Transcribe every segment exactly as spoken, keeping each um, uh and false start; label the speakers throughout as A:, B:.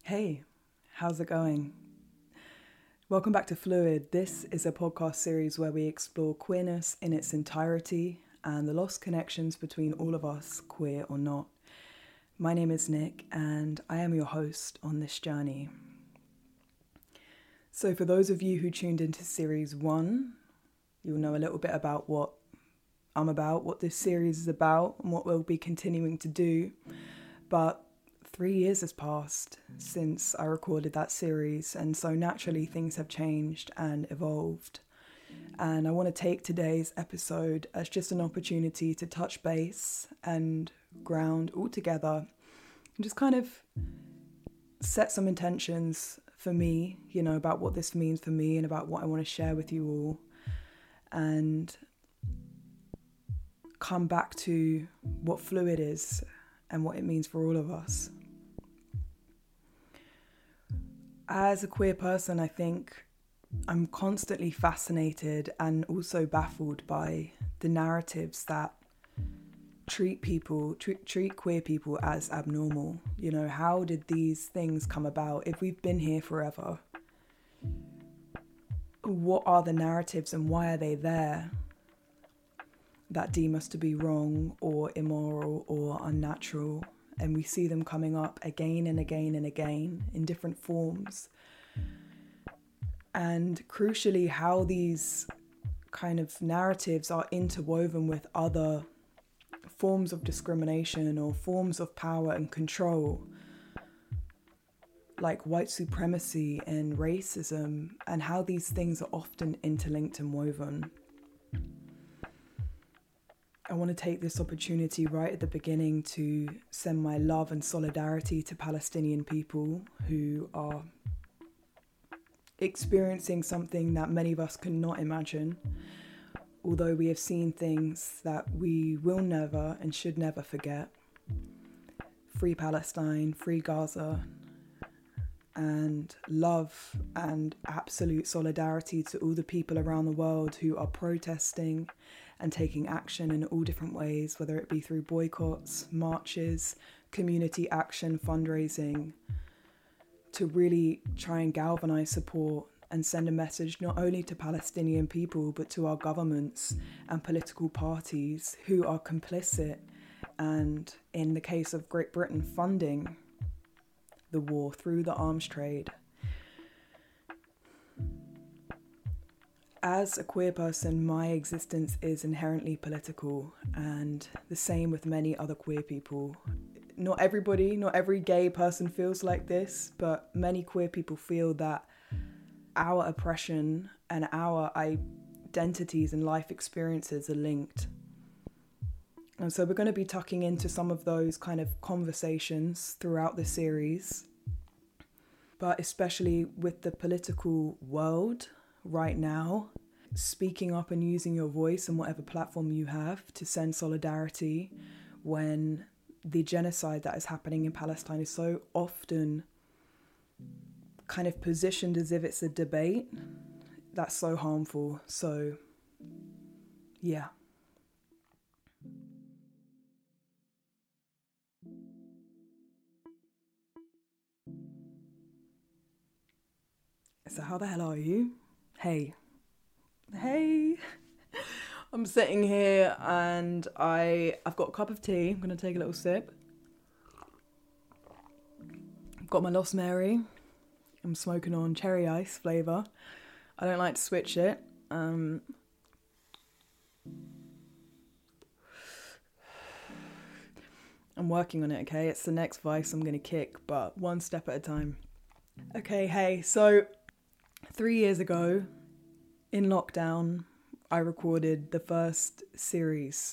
A: Hey, how's it going? Welcome back to Fluid. This is a podcast series where we explore queerness in its entirety and the lost connections between all of us, queer or not. My name is Nick and I am your host on this journey. So for those of you who tuned into series one, you'll know a little bit about what I'm about, what this series is about, and what we'll be continuing to do. But three years has passed since I recorded that series, and so naturally things have changed and evolved. And I want to take today's episode as just an opportunity to touch base and ground all together and just kind of set some intentions for me, you know, about what this means for me and about what I want to share with you all, and come back to what Fluid is and what it means for all of us. As a queer person, I think I'm constantly fascinated and also baffled by the narratives that treat people, treat, treat queer people as abnormal. You know, how did these things come about? If we've been here forever, what are the narratives and why are they there that deem us to be wrong or immoral or unnatural? And we see them coming up again and again and again in different forms. And crucially, how these kind of narratives are interwoven with other forms of discrimination or forms of power and control, like white supremacy and racism, and how these things are often interlinked and woven. I want to take this opportunity right at the beginning to send my love and solidarity to Palestinian people who are experiencing something that many of us cannot imagine, although we have seen things that we will never and should never forget. Free Palestine, free Gaza, and love and absolute solidarity to all the people around the world who are protesting and taking action in all different ways, whether it be through boycotts, marches, community action, fundraising, to really try and galvanize support and send a message not only to Palestinian people, but to our governments and political parties who are complicit and, in the case of Great Britain, funding the war through the arms trade. As a queer person, my existence is inherently political, and the same with many other queer people. Not everybody, not every gay person feels like this, but many queer people feel that our oppression and our identities and life experiences are linked. And so we're going to be tucking into some of those kind of conversations throughout the series, but especially with the political world right now, speaking up and using your voice and whatever platform you have to send solidarity when the genocide that is happening in Palestine is so often kind of positioned as if it's a debate. That's so harmful. So, yeah. So how the hell are you? Hey. Hey. I'm sitting here and I, I've got a cup of tea. I'm going to take a little sip. I've got my Lost Mary. I'm smoking on cherry ice flavour. I don't like to switch it. Um, I'm working on it, okay? It's the next vice I'm going to kick, but one step at a time. Okay, hey, so three years ago, in lockdown, I recorded the first series.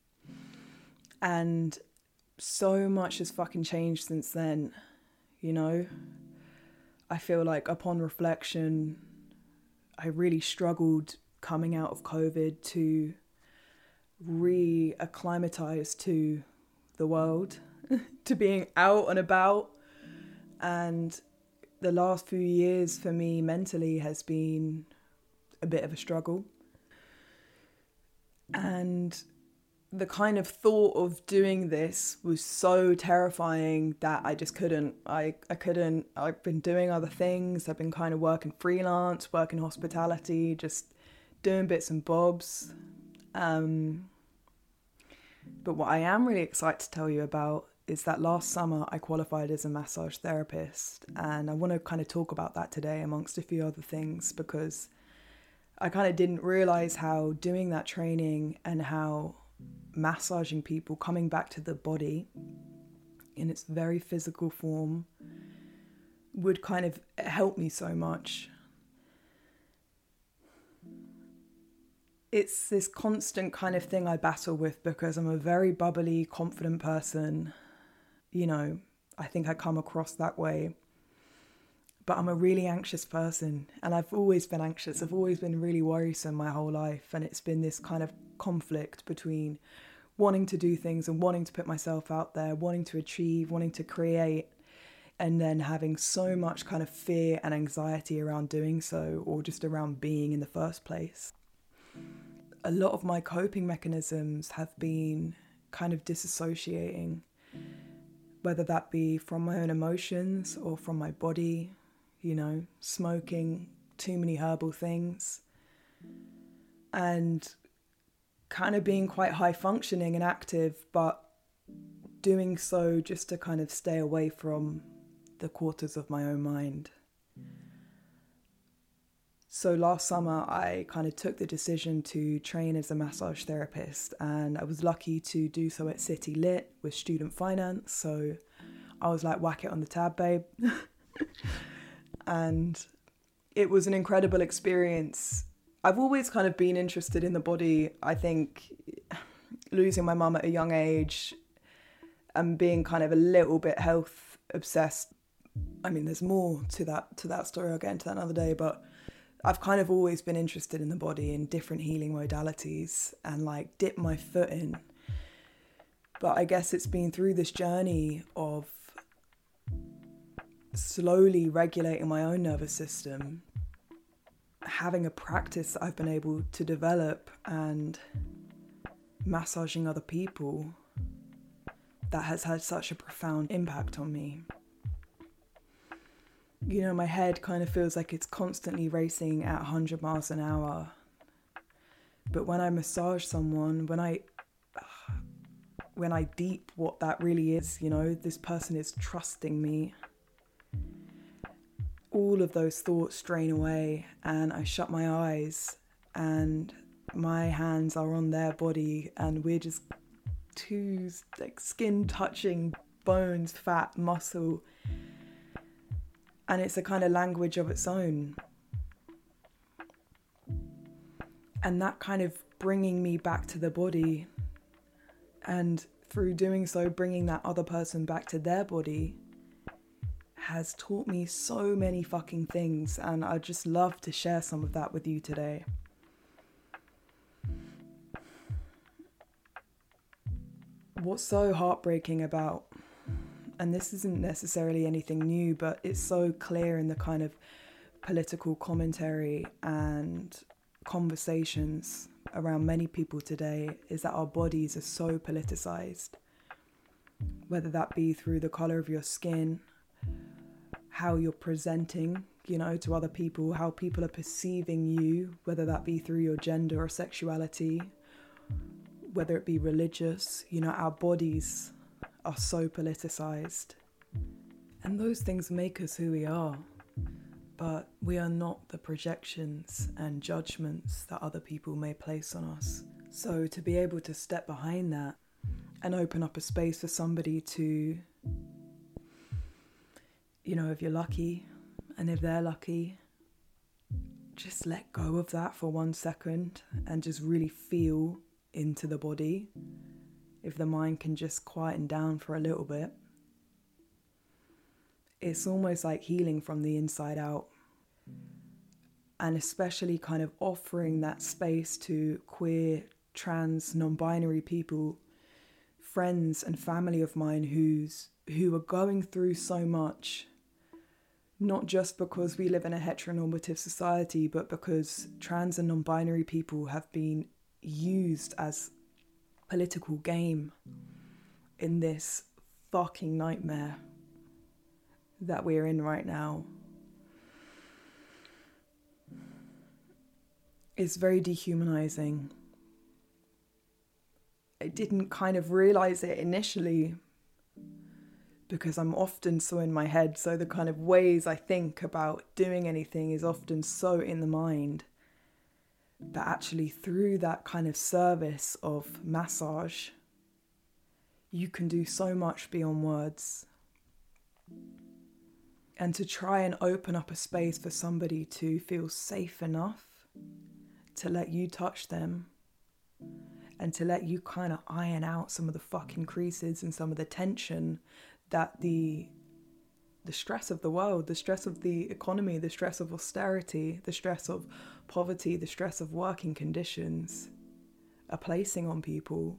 A: And so much has fucking changed since then, you know? I feel like upon reflection, I really struggled coming out of COVID to re-acclimatize to the world, to being out and about. And the last few years for me mentally has been a bit of a struggle. And the kind of thought of doing this was so terrifying that I just couldn't. I, I couldn't. I've been doing other things. I've been kind of working freelance, working hospitality, just doing bits and bobs. Um, but what I am really excited to tell you about is that last summer I qualified as a massage therapist, and I want to kind of talk about that today amongst a few other things, because I kind of didn't realize how doing that training and how massaging people, coming back to the body in its very physical form, would kind of help me so much. It's this constant kind of thing I battle with because I'm a very bubbly, confident person. You know, I think I come across that way. But I'm a really anxious person, and I've always been anxious. I've always been really worrisome my whole life, and it's been this kind of conflict between wanting to do things and wanting to put myself out there, wanting to achieve, wanting to create, and then having so much kind of fear and anxiety around doing so, or just around being in the first place. A lot of my coping mechanisms have been kind of disassociating, whether that be from my own emotions or from my body, you know, smoking too many herbal things, and kind of being quite high functioning and active, but doing so just to kind of stay away from the quarters of my own mind. So last summer, I kind of took the decision to train as a massage therapist, and I was lucky to do so at City Lit with student finance. So I was like, whack it on the tab, babe. And it was an incredible experience. I've always kind of been interested in the body. I think losing my mum at a young age and being kind of a little bit health obsessed. I mean, there's more to that to that story. I'll get into that another day, but I've kind of always been interested in the body and different healing modalities and like dip my foot in. But I guess it's been through this journey of slowly regulating my own nervous system, having a practice that I've been able to develop, and massaging other people, that has had such a profound impact on me. You know, my head kind of feels like it's constantly racing at one hundred miles an hour. But when I massage someone, when I when I deep what that really is, you know, this person is trusting me, all of those thoughts drain away, and I shut my eyes and my hands are on their body, and we're just two like skin touching, bones, fat, muscle. And it's a kind of language of its own. And that kind of bringing me back to the body, and through doing so, bringing that other person back to their body, has taught me so many fucking things. And I'd just love to share some of that with you today. What's so heartbreaking about, and this isn't necessarily anything new, but it's so clear in the kind of political commentary and conversations around many people today, is that our bodies are so politicized. Whether that be through the color of your skin, how you're presenting, you know, to other people, how people are perceiving you, whether that be through your gender or sexuality, whether it be religious, you know, our bodies are so politicized, and those things make us who we are, but we are not the projections and judgments that other people may place on us. So to be able to step behind that and open up a space for somebody to, you know, if you're lucky and if they're lucky, just let go of that for one second and just really feel into the body. If the mind can just quieten down for a little bit, it's almost like healing from the inside out. And especially kind of offering that space to queer, trans, non-binary people, friends and family of mine who's who are going through so much, not just because we live in a heteronormative society, but because trans and non-binary people have been used as political game in this fucking nightmare that we're in right now. It's very dehumanizing. I didn't kind of realize it initially because I'm often so in my head, so the kind of ways I think about doing anything is often so in the mind. But actually through that kind of service of massage, you can do so much beyond words. And to try and open up a space for somebody to feel safe enough to let you touch them and to let you kind of iron out some of the fucking creases and some of the tension that the the stress of the world, the stress of the economy, the stress of austerity, the stress of poverty, the stress of working conditions are placing on people.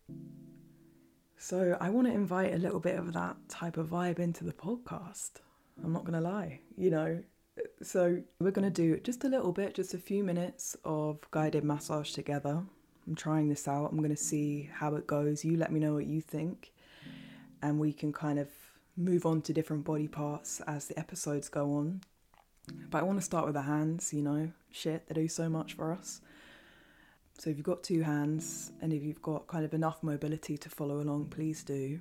A: So I want to invite a little bit of that type of vibe into the podcast. I'm not going to lie, you know. So we're going to do just a little bit, just a few minutes of guided massage together. I'm trying this out. I'm going to see how it goes. You let me know what you think. And we can kind of move on to different body parts as the episodes go on. But I want to start with the hands, you know. Shit, they do so much for us. So if you've got two hands and if you've got kind of enough mobility to follow along, please do.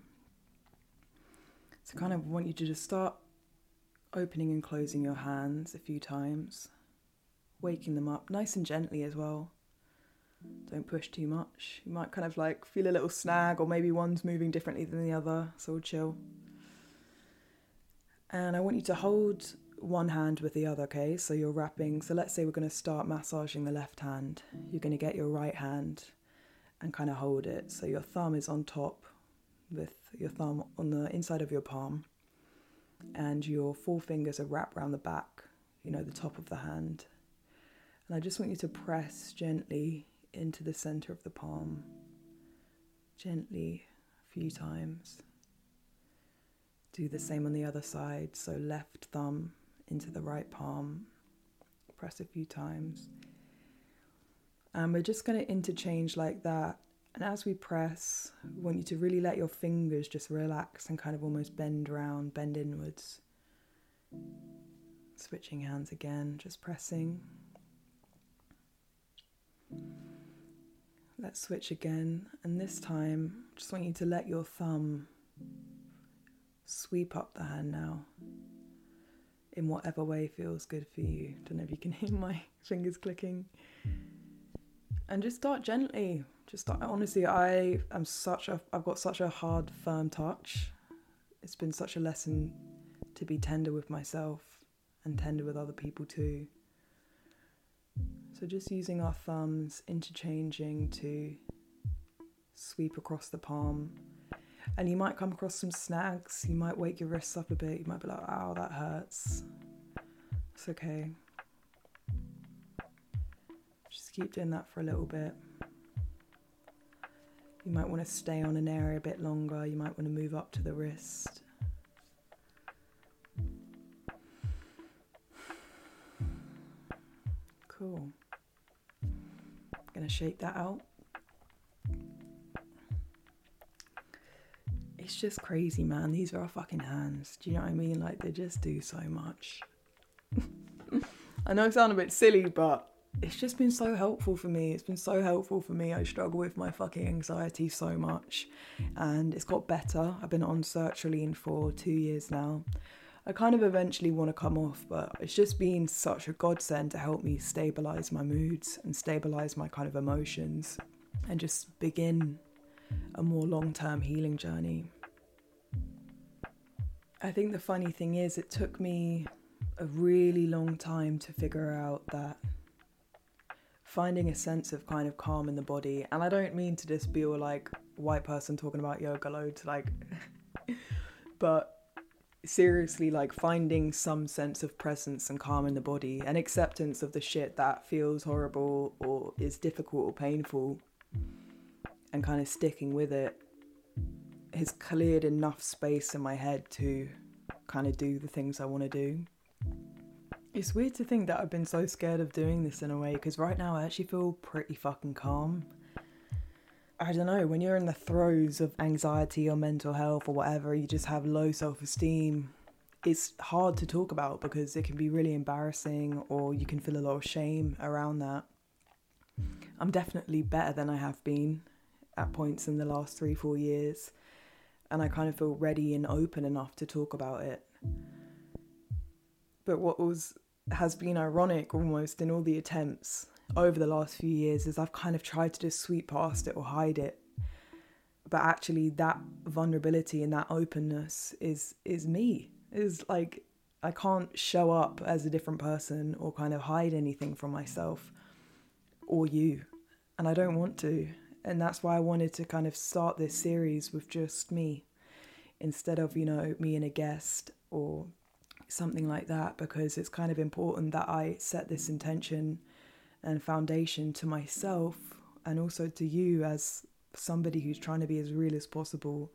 A: So kind of want you to just start opening and closing your hands a few times, waking them up nice and gently as well. Don't push too much. You might kind of like feel a little snag, or maybe one's moving differently than the other, so we'll chill. And I want you to hold one hand with the other, okay? So you're wrapping, so let's say we're going to start massaging the left hand. You're going to get your right hand and kind of hold it. So your thumb is on top with your thumb on the inside of your palm. And your four fingers are wrapped around the back, you know, the top of the hand. And I just want you to press gently into the center of the palm. Gently, a few times. Do the same on the other side. So left thumb into the right palm. Press a few times. And we're just going to interchange like that. And as we press, we want you to really let your fingers just relax and kind of almost bend around, bend inwards. Switching hands again, just pressing. Let's switch again. And this time, just want you to let your thumb sweep up the hand now. In whatever way feels good for you. Don't know if you can hear my fingers clicking. And just start gently. Just start, honestly, I am such a, I've got such a hard, firm touch. It's been such a lesson to be tender with myself and tender with other people too. So just using our thumbs, interchanging to sweep across the palm. And you might come across some snags. You might wake your wrists up a bit. You might be like, ow, that hurts. It's okay. Just keep doing that for a little bit. You might want to stay on an area a bit longer. You might want to move up to the wrist. Cool. I'm going to shake that out. It's just crazy, man. These are our fucking hands. Do you know what I mean? Like, they just do so much. I know I sound a bit silly, but it's just been so helpful for me. It's been so helpful for me. I struggle with my fucking anxiety so much. And it's got better. I've been on sertraline for two years now. I kind of eventually want to come off, but it's just been such a godsend to help me stabilise my moods and stabilise my kind of emotions and just begin a more long-term healing journey. I think the funny thing is, it took me a really long time to figure out that finding a sense of kind of calm in the body, and I don't mean to just be all like white person talking about yoga loads, like, but seriously, like finding some sense of presence and calm in the body and acceptance of the shit that feels horrible or is difficult or painful, and kind of sticking with it has cleared enough space in my head to kind of do the things I want to do. It's weird to think that I've been so scared of doing this in a way, because right now I actually feel pretty fucking calm. I don't know, when you're in the throes of anxiety or mental health or whatever, you just have low self-esteem, it's hard to talk about because it can be really embarrassing, or you can feel a lot of shame around that. I'm definitely better than I have been at points in the last three, four years. And I kind of feel ready and open enough to talk about it. But what was has been ironic almost in all the attempts over the last few years is I've kind of tried to just sweep past it or hide it. But actually that vulnerability and that openness is is me. Is like, I can't show up as a different person or kind of hide anything from myself or you. And I don't want to. And that's why I wanted to kind of start this series with just me instead of, you know, me and a guest or something like that, because it's kind of important that I set this intention and foundation to myself and also to you as somebody who's trying to be as real as possible.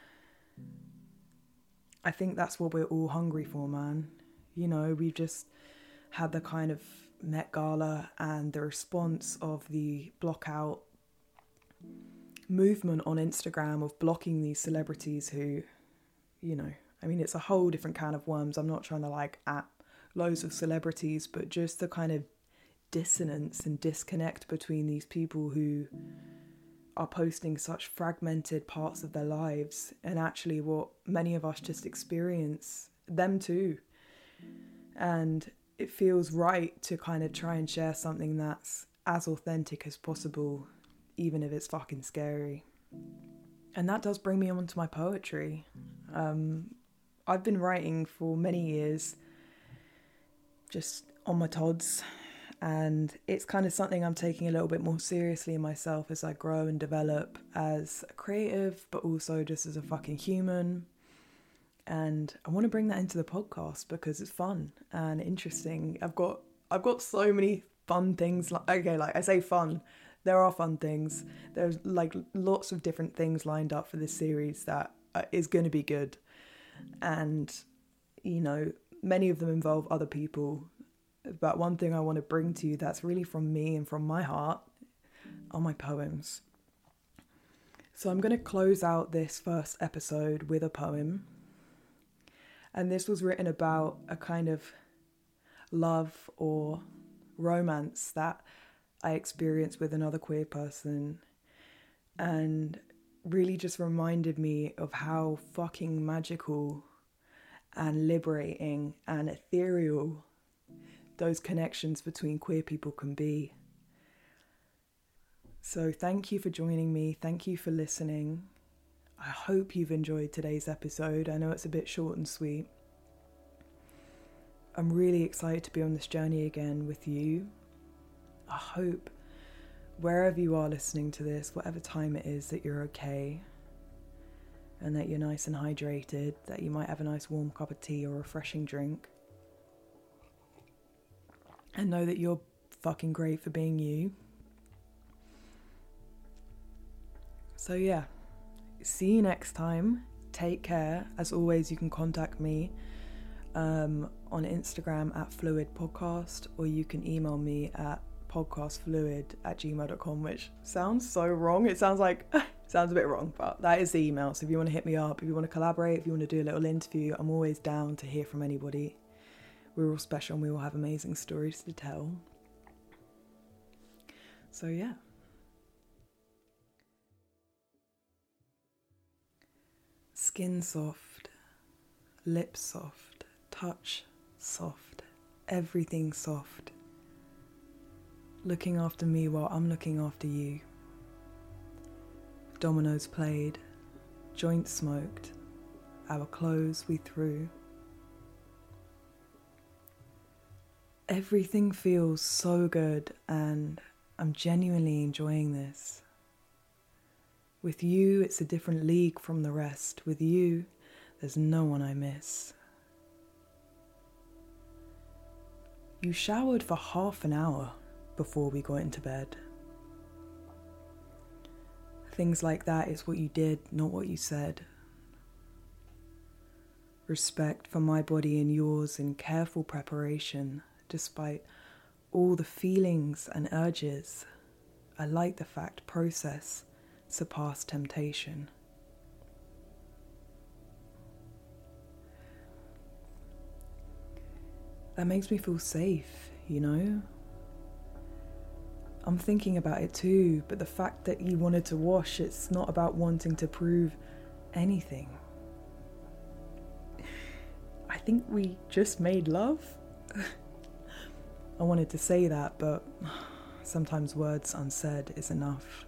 A: I think that's what we're all hungry for, man. You know, we've just had the kind of Met Gala and the response of the block out movement on Instagram of blocking these celebrities who, you know, I mean, it's a whole different can of worms. I'm not trying to like at loads of celebrities, but just the kind of dissonance and disconnect between these people who are posting such fragmented parts of their lives and actually what many of us just experience, them too. And it feels right to kind of try and share something that's as authentic as possible, even if it's fucking scary. And that does bring me on to my poetry. Um, I've been writing for many years, just on my tods, and it's kind of something I'm taking a little bit more seriously in myself as I grow and develop as a creative, but also just as a fucking human. And I want to bring that into the podcast because it's fun and interesting. I've got I've got so many fun things. Like, okay, like I say fun, there are fun things. There's like lots of different things lined up for this series that uh, is going to be good. And, you know, many of them involve other people. But one thing I want to bring to you that's really from me and from my heart are my poems. So I'm going to close out this first episode with a poem. And this was written about a kind of love or romance that I experienced with another queer person, and really just reminded me of how fucking magical and liberating and ethereal those connections between queer people can be. So thank you for joining me. Thank you for listening. I hope you've enjoyed today's episode. I know it's a bit short and sweet. I'm really excited to be on this journey again with you. I hope wherever you are listening to this, whatever time it is, that you're okay and that you're nice and hydrated, that you might have a nice warm cup of tea or refreshing drink. And know that you're fucking great for being you. So yeah, see you next time. Take care. As always, you can contact me um, on Instagram at Fluid Podcast, or you can email me at podcastfluid at gmail dot com, which sounds so wrong. It sounds like, sounds a bit wrong, but that is the email. So if you want to hit me up, if you want to collaborate, if you want to do a little interview, I'm always down to hear from anybody. We're all special and we all have amazing stories to tell. So yeah. Skin soft, lips soft, touch soft, everything soft. Looking after me while I'm looking after you. Dominoes played, joints smoked, our clothes we threw. Everything feels so good and I'm genuinely enjoying this. With you, it's a different league from the rest. With you, there's no one I miss. You showered for half an hour before we got into bed. Things like that is what you did, not what you said. Respect for my body and yours in careful preparation, despite all the feelings and urges. I like the fact process surpass temptation. That makes me feel safe, you know? I'm thinking about it too, but the fact that you wanted to wash, it's not about wanting to prove anything. I think we just made love. I wanted to say that, but sometimes words unsaid is enough.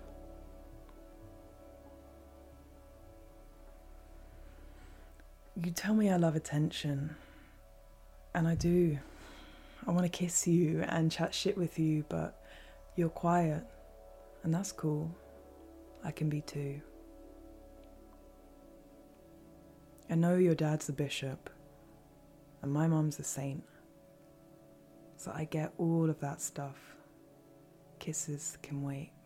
A: You tell me I love attention, and I do. I want to kiss you and chat shit with you, but you're quiet, and that's cool. I can be too. I know your dad's a bishop, and my mum's a saint, so I get all of that stuff. Kisses can wait.